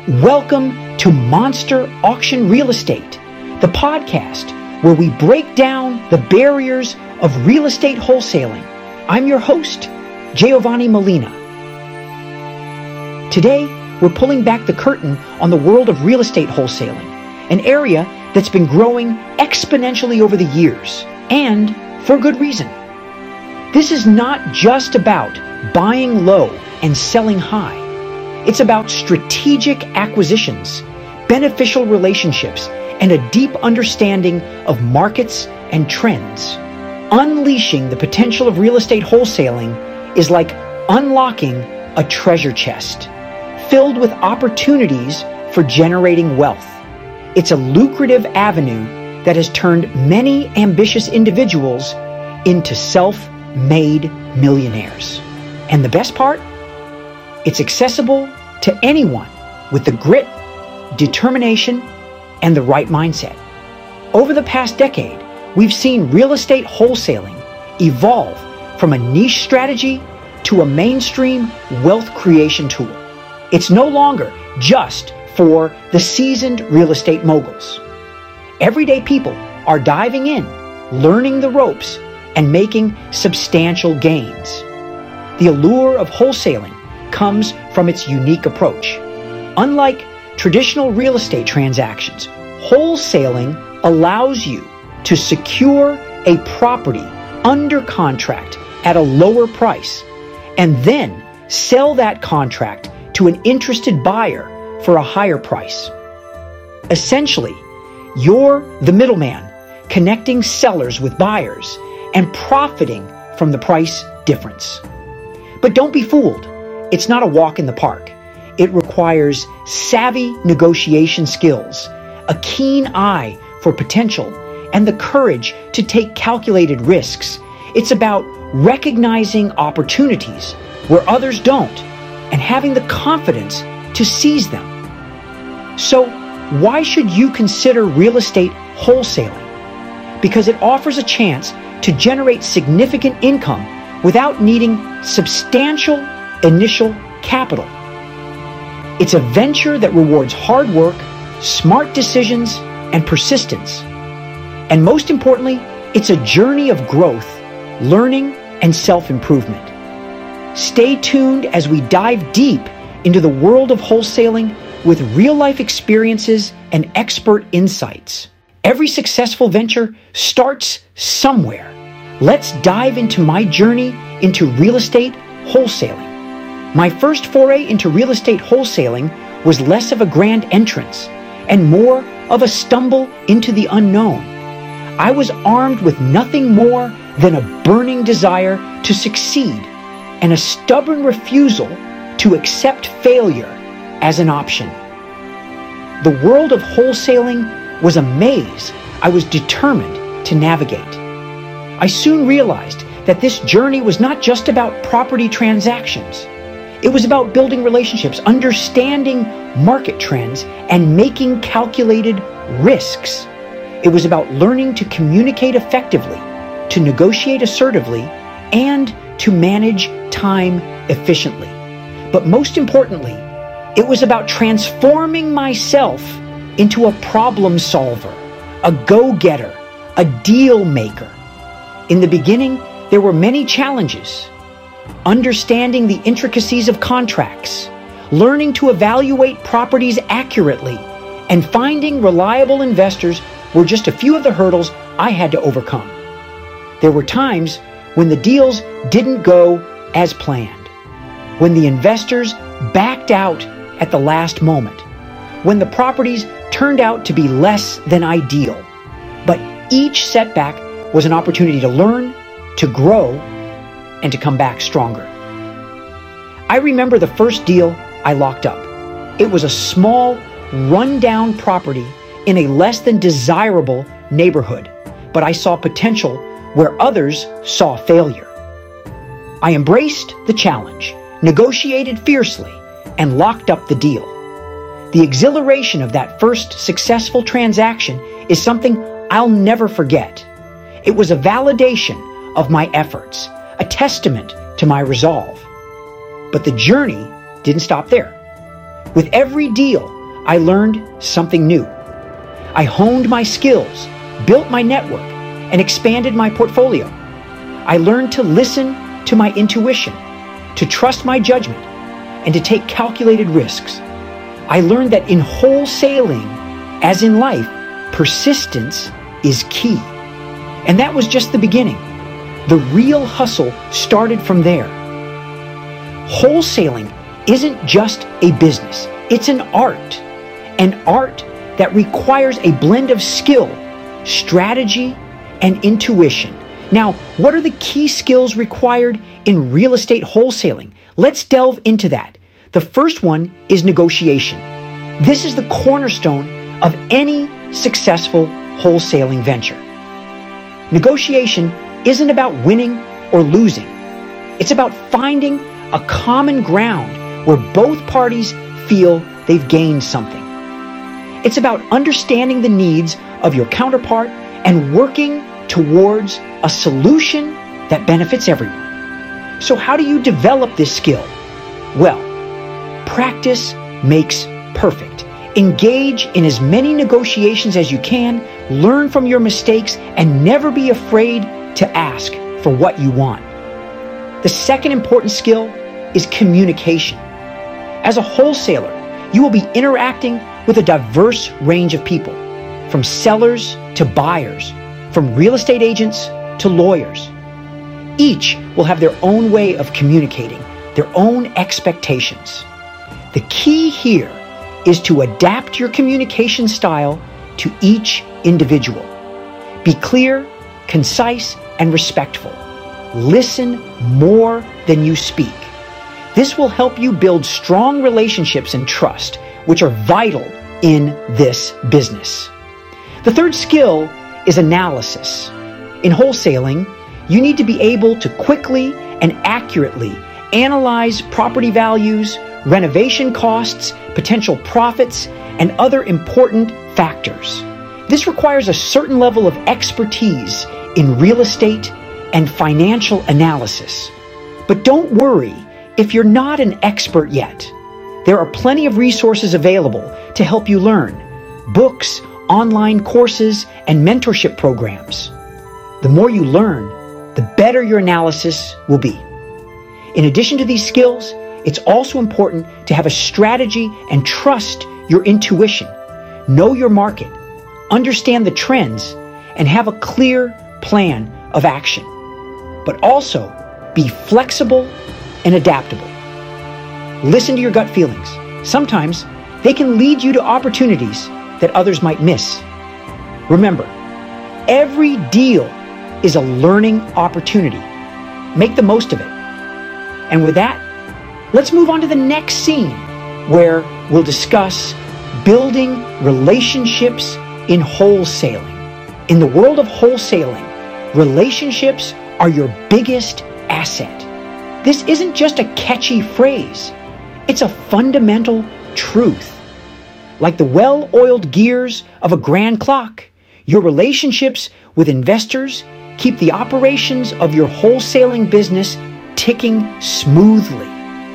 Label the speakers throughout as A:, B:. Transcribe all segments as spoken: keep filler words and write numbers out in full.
A: Welcome to Monster Auction Real Estate, the podcast where we break down the barriers of real estate wholesaling. I'm your host, Giovanni Molina. Today, we're pulling back the curtain on the world of real estate wholesaling, an area that's been growing exponentially over the years, and for good reason. This is not just about buying low and selling high. It's about strategic acquisitions, beneficial relationships, and a deep understanding of markets and trends. Unleashing the potential of real estate wholesaling is like unlocking a treasure chest filled with opportunities for generating wealth. It's a lucrative avenue that has turned many ambitious individuals into self-made millionaires. And the best part? It's accessible to anyone with the grit, determination, and the right mindset. Over the past decade, we've seen real estate wholesaling evolve from a niche strategy to a mainstream wealth creation tool. It's no longer just for the seasoned real estate moguls. Everyday people are diving in, learning the ropes, and making substantial gains. The allure of wholesaling comes from its unique approach. Unlike traditional real estate transactions, wholesaling allows you to secure a property under contract at a lower price and then sell that contract to an interested buyer for a higher price. Essentially, you're the middleman connecting sellers with buyers and profiting from the price difference. But don't be fooled. It's not a walk in the park. It requires savvy negotiation skills, a keen eye for potential, and the courage to take calculated risks. It's about recognizing opportunities where others don't and having the confidence to seize them. So, why should you consider real estate wholesaling? Because it offers a chance to generate significant income without needing substantial initial capital. It's a venture that rewards hard work, smart decisions, and persistence. And most importantly, it's a journey of growth, learning, and self-improvement. Stay tuned as we dive deep into the world of wholesaling with real-life experiences and expert insights. Every successful venture starts somewhere. Let's dive into my journey into real estate wholesaling. My first foray into real estate wholesaling was less of a grand entrance and more of a stumble into the unknown. I was armed with nothing more than a burning desire to succeed and a stubborn refusal to accept failure as an option. The world of wholesaling was a maze I was determined to navigate. I soon realized that this journey was not just about property transactions. It was about building relationships, understanding market trends, and making calculated risks. It was about learning to communicate effectively, to negotiate assertively, and to manage time efficiently. But most importantly, it was about transforming myself into a problem solver, a go-getter, a deal maker. In the beginning, there were many challenges. Understanding the intricacies of contracts, learning to evaluate properties accurately, and finding reliable investors were just a few of the hurdles I had to overcome. There were times when the deals didn't go as planned, when the investors backed out at the last moment, when the properties turned out to be less than ideal. But each setback was an opportunity to learn, to grow, and to come back stronger. I remember the first deal I locked up. It was a small, run-down property in a less than desirable neighborhood, but I saw potential where others saw failure. I embraced the challenge, negotiated fiercely, and locked up the deal. The exhilaration of that first successful transaction is something I'll never forget. It was a validation of my efforts, a testament to my resolve. But the journey didn't stop there. With every deal, I learned something new. I honed my skills, built my network, and expanded my portfolio. I learned to listen to my intuition, to trust my judgment, and to take calculated risks. I learned that in wholesaling, as in life, persistence is key. And that was just the beginning. The real hustle started from there. Wholesaling isn't just a business. It's an art. An art that requires a blend of skill, strategy, and intuition. Now, what are the key skills required in real estate wholesaling? Let's delve into that. The first one is negotiation. This is the cornerstone of any successful wholesaling venture. Negotiation isn't about winning or losing. It's about finding a common ground where both parties feel they've gained something. It's about understanding the needs of your counterpart and working towards a solution that benefits everyone. So how do you develop this skill? Well, practice makes perfect. Engage in as many negotiations as you can, learn from your mistakes, and never be afraid to ask for what you want. The second important skill is communication. As a wholesaler, you will be interacting with a diverse range of people, from sellers to buyers, from real estate agents to lawyers. Each will have their own way of communicating, their own expectations. The key here is to adapt your communication style to each individual. Be clear, concise, and respectful. Listen more than you speak. This will help you build strong relationships and trust, which are vital in this business. The third skill is analysis. In wholesaling, you need to be able to quickly and accurately analyze property values, renovation costs, potential profits, and other important factors. This requires a certain level of expertise in real estate and financial analysis. But don't worry if you're not an expert yet. There are plenty of resources available to help you learn: books, online courses, and mentorship programs. The more you learn, the better your analysis will be. In addition to these skills, it's also important to have a strategy and trust your intuition. Know your market, understand the trends, and have a clear plan of action. But also be flexible and adaptable. Listen to your gut feelings. Sometimes they can lead you to opportunities that others might miss. Remember, every deal is a learning opportunity. Make the most of it. And with that, let's move on to the next scene, where we'll discuss building relationships in wholesaling. In the world of wholesaling, relationships are your biggest asset. This isn't just a catchy phrase. It's a fundamental truth. Like the well-oiled gears of a grand clock, your relationships with investors keep the operations of your wholesaling business ticking smoothly.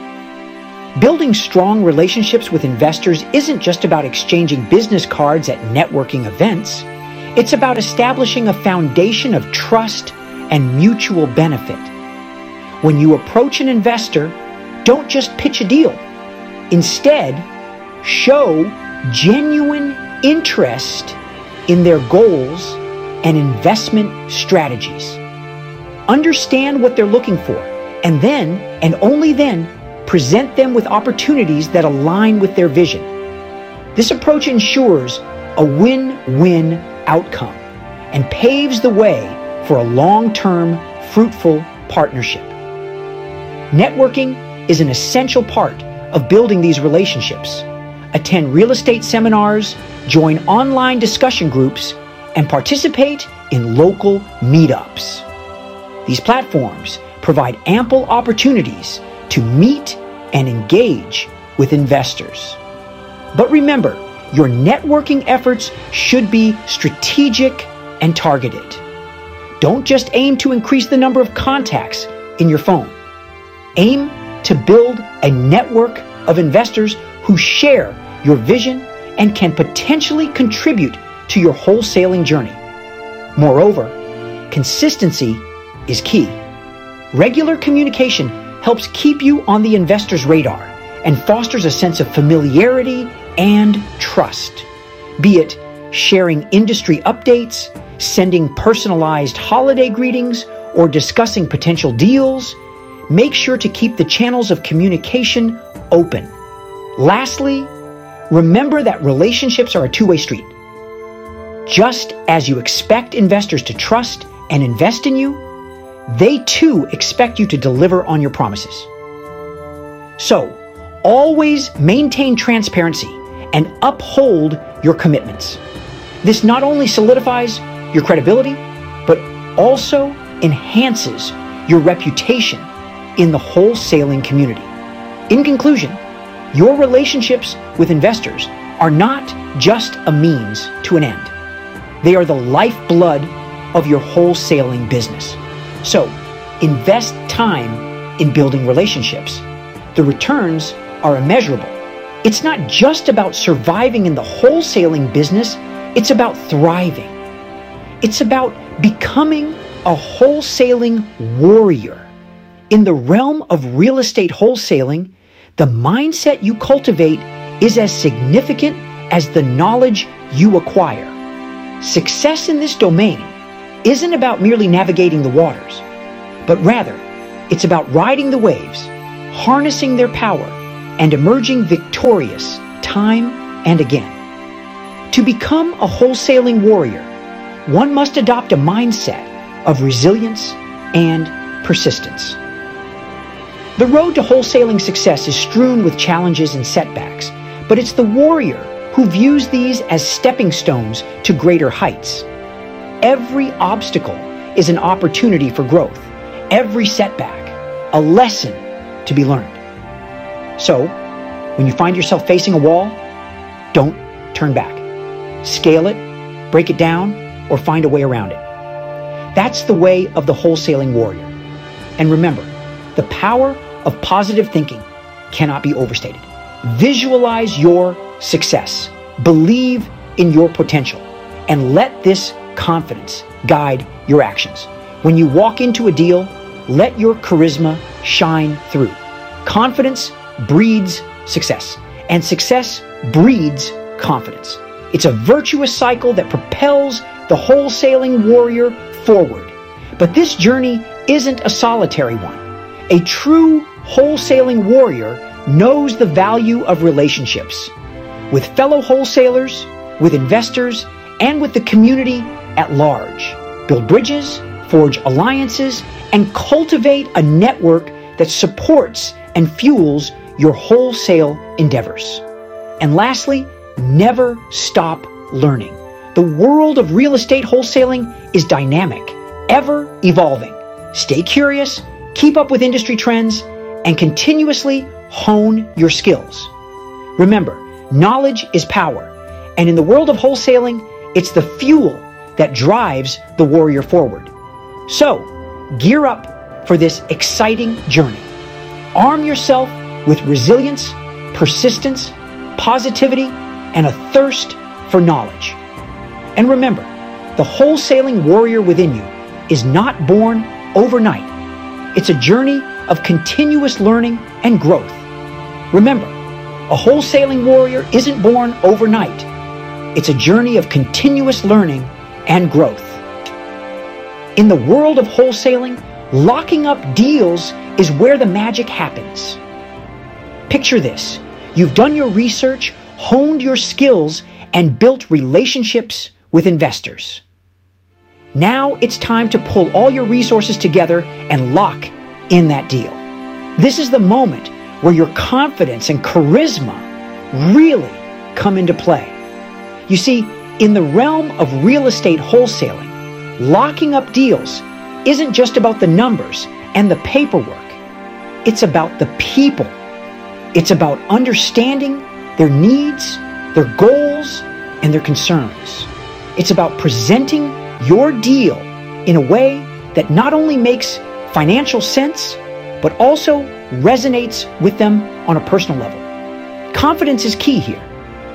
A: Building strong relationships with investors isn't just about exchanging business cards at networking events. It's about establishing a foundation of trust and mutual benefit. When you approach an investor, don't just pitch a deal. Instead, show genuine interest in their goals and investment strategies. Understand what they're looking for, and then, and only then, present them with opportunities that align with their vision. This approach ensures a win-win outcome and paves the way for a long-term, fruitful partnership. Networking is an essential part of building these relationships. Attend real estate seminars, join online discussion groups, and participate in local meetups. These platforms provide ample opportunities to meet and engage with investors. But remember, your networking efforts should be strategic and targeted. Don't just aim to increase the number of contacts in your phone. Aim to build a network of investors who share your vision and can potentially contribute to your wholesaling journey. Moreover, consistency is key. Regular communication helps keep you on the investor's radar and fosters a sense of familiarity and trust. Be it sharing industry updates, sending personalized holiday greetings, or discussing potential deals, make sure to keep the channels of communication open. Lastly, remember that relationships are a two-way street. Just as you expect investors to trust and invest in you, they too expect you to deliver on your promises. So, always maintain transparency and uphold your commitments. This not only solidifies your credibility, but also enhances your reputation in the wholesaling community. In conclusion, your relationships with investors are not just a means to an end. They are the lifeblood of your wholesaling business. So, invest time in building relationships. The returns are immeasurable. It's not just about surviving in the wholesaling business, it's about thriving. It's about becoming a wholesaling warrior. In the realm of real estate wholesaling, the mindset you cultivate is as significant as the knowledge you acquire. Success in this domain isn't about merely navigating the waters, but rather it's about riding the waves, harnessing their power, and emerging victorious time and again. To become a wholesaling warrior, one must adopt a mindset of resilience and persistence. The road to wholesaling success is strewn with challenges and setbacks, but it's the warrior who views these as stepping stones to greater heights. Every obstacle is an opportunity for growth, every setback a lesson to be learned. So, when you find yourself facing a wall, don't turn back. Scale it, break it down, or find a way around it. That's the way of the wholesaling warrior. And remember, the power of positive thinking cannot be overstated. Visualize your success, believe in your potential, and let this confidence guide your actions. When you walk into a deal, let your charisma shine through. Confidence breeds success, and success breeds confidence. It's a virtuous cycle that propels the wholesaling warrior forward. But this journey isn't a solitary one. A true wholesaling warrior knows the value of relationships with fellow wholesalers, with investors, and with the community at large. Build bridges, forge alliances, and cultivate a network that supports and fuels your wholesale endeavors. And lastly, never stop learning. The world of real estate wholesaling is dynamic, ever evolving. Stay curious, keep up with industry trends, and continuously hone your skills. Remember, knowledge is power, and in the world of wholesaling, it's the fuel that drives the warrior forward. So, gear up for this exciting journey. Arm yourself with resilience, persistence, positivity, and a thirst for knowledge. And remember, the wholesaling warrior within you is not born overnight. It's a journey of continuous learning and growth. Remember, a wholesaling warrior isn't born overnight. It's a journey of continuous learning and growth. In the world of wholesaling, locking up deals is where the magic happens. Picture this. You've done your research, honed your skills, and built relationships with investors. Now it's time to pull all your resources together and lock in that deal. This is the moment where your confidence and charisma really come into play. You see, in the realm of real estate wholesaling, locking up deals isn't just about the numbers and the paperwork. It's about the people. It's about understanding their needs, their goals, and their concerns. It's about presenting your deal in a way that not only makes financial sense, but also resonates with them on a personal level. Confidence is key here.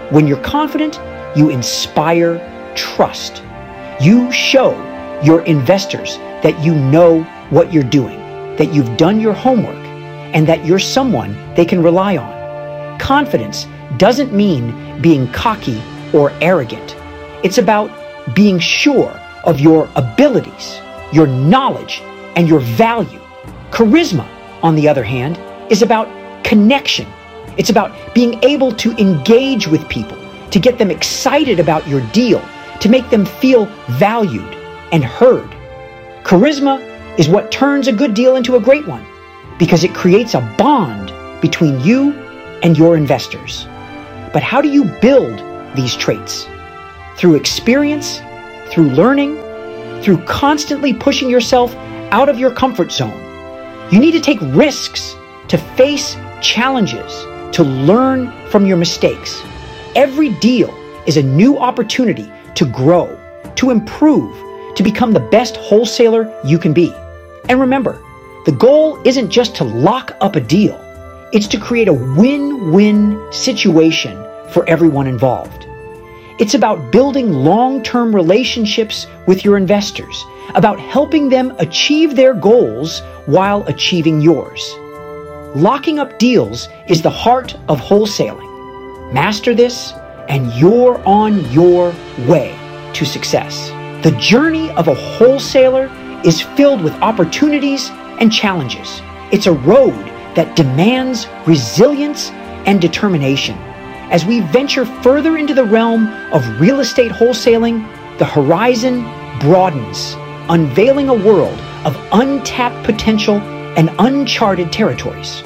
A: When you're confident, you inspire trust. You show your investors that you know what you're doing, that you've done your homework, and that you're someone they can rely on. Confidence doesn't mean being cocky or arrogant. It's about being sure of your abilities, your knowledge, and your value. Charisma, on the other hand, is about connection. It's about being able to engage with people, to get them excited about your deal, to make them feel valued and heard. Charisma is what turns a good deal into a great one, because it creates a bond between you and your investors. But how do you build these traits? Through experience, through learning, through constantly pushing yourself out of your comfort zone. You need to take risks, to face challenges, to learn from your mistakes. Every deal is a new opportunity to grow, to improve, to become the best wholesaler you can be. And remember, the goal isn't just to lock up a deal. It's to create a win-win situation for everyone involved. It's about building long-term relationships with your investors, about helping them achieve their goals while achieving yours. Locking up deals is the heart of wholesaling. Master this, and you're on your way to success. The journey of a wholesaler is filled with opportunities and challenges. It's a road that demands resilience and determination. As we venture further into the realm of real estate wholesaling, the horizon broadens, unveiling a world of untapped potential and uncharted territories.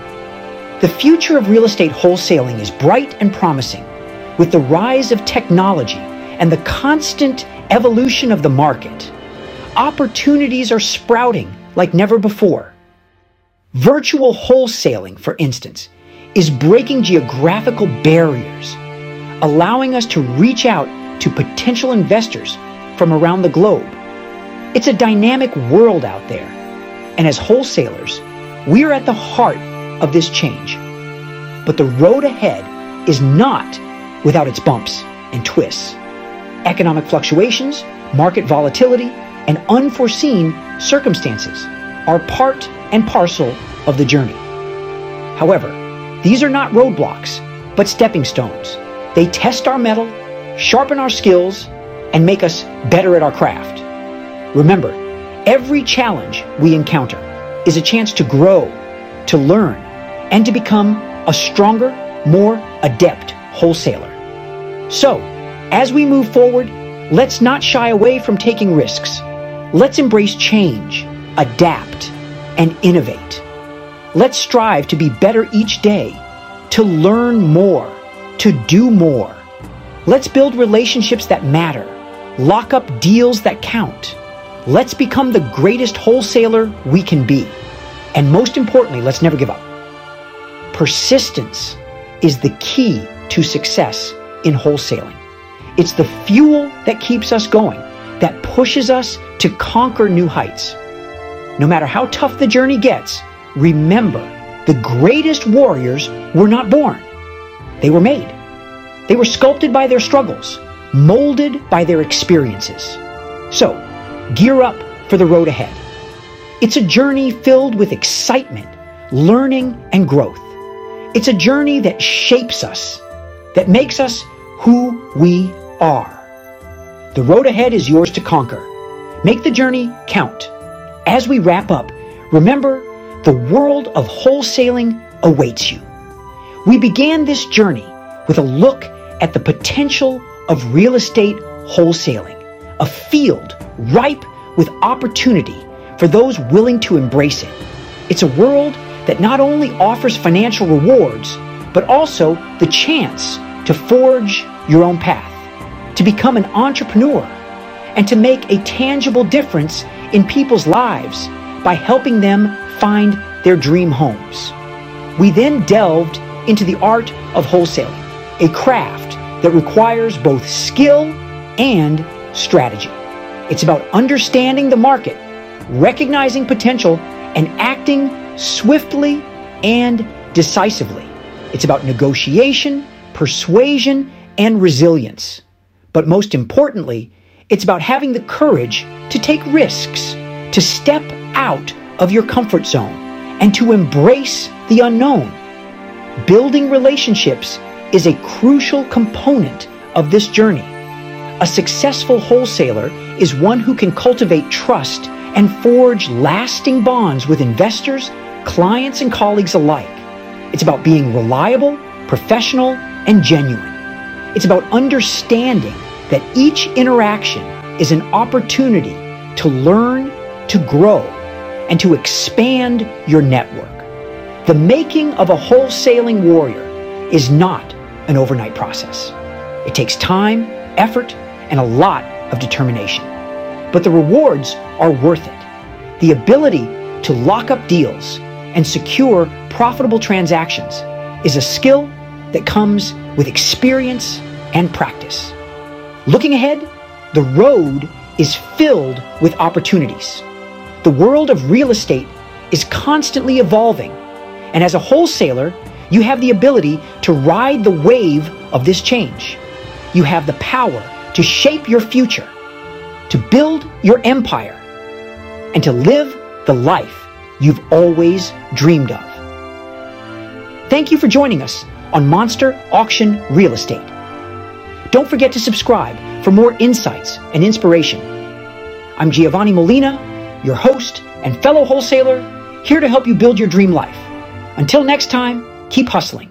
A: The future of real estate wholesaling is bright and promising. With the rise of technology and the constant evolution of the market, opportunities are sprouting like never before. Virtual wholesaling, for instance, is breaking geographical barriers, allowing us to reach out to potential investors from around the globe. It's a dynamic world out there, and as wholesalers, we are at the heart of this change. But the road ahead is not without its bumps and twists. Economic fluctuations, market volatility, and unforeseen circumstances are part and parcel of the journey. However, these are not roadblocks, but stepping stones. They test our mettle, sharpen our skills, and make us better at our craft. Remember, every challenge we encounter is a chance to grow, to learn, and to become a stronger, more adept wholesaler. So, as we move forward, let's not shy away from taking risks. Let's embrace change, adapt, and innovate. Let's strive to be better each day, to learn more, to do more. Let's build relationships that matter, lock up deals that count. Let's become the greatest wholesaler we can be. And most importantly, let's never give up. Persistence is the key to success in wholesaling. It's the fuel that keeps us going, that pushes us to conquer new heights. No matter how tough the journey gets, remember, the greatest warriors were not born. They were made. They were sculpted by their struggles, molded by their experiences. So, gear up for the road ahead. It's a journey filled with excitement, learning, and growth. It's a journey that shapes us, that makes us who we are. The road ahead is yours to conquer. Make the journey count. As we wrap up, remember, the world of wholesaling awaits you. We began this journey with a look at the potential of real estate wholesaling, a field ripe with opportunity for those willing to embrace it. It's a world that not only offers financial rewards, but also the chance to forge your own path, to become an entrepreneur, and to make a tangible difference in people's lives by helping them find their dream homes. We then delved into the art of wholesaling, a craft that requires both skill and strategy. It's about understanding the market, recognizing potential, and acting swiftly and decisively. It's about negotiation, persuasion and resilience. But most importantly, it's about having the courage to take risks, to step out of your comfort zone, and to embrace the unknown. Building relationships is a crucial component of this journey. A successful wholesaler is one who can cultivate trust and forge lasting bonds with investors, clients, and colleagues alike. It's about being reliable, professional, and genuine. It's about understanding that each interaction is an opportunity to learn, to grow, and to expand your network. The making of a wholesaling warrior is not an overnight process. It takes time, effort, and a lot of determination. But the rewards are worth it. The ability to lock up deals and secure profitable transactions is a skill that comes with experience and practice. Looking ahead, the road is filled with opportunities. The world of real estate is constantly evolving, and as a wholesaler, you have the ability to ride the wave of this change. You have the power to shape your future, to build your empire, and to live the life you've always dreamed of. Thank you for joining us on Monster Auction Real Estate. Don't forget to subscribe for more insights and inspiration. I'm Giovanni Molina, your host and fellow wholesaler, here to help you build your dream life. Until next time, keep hustling.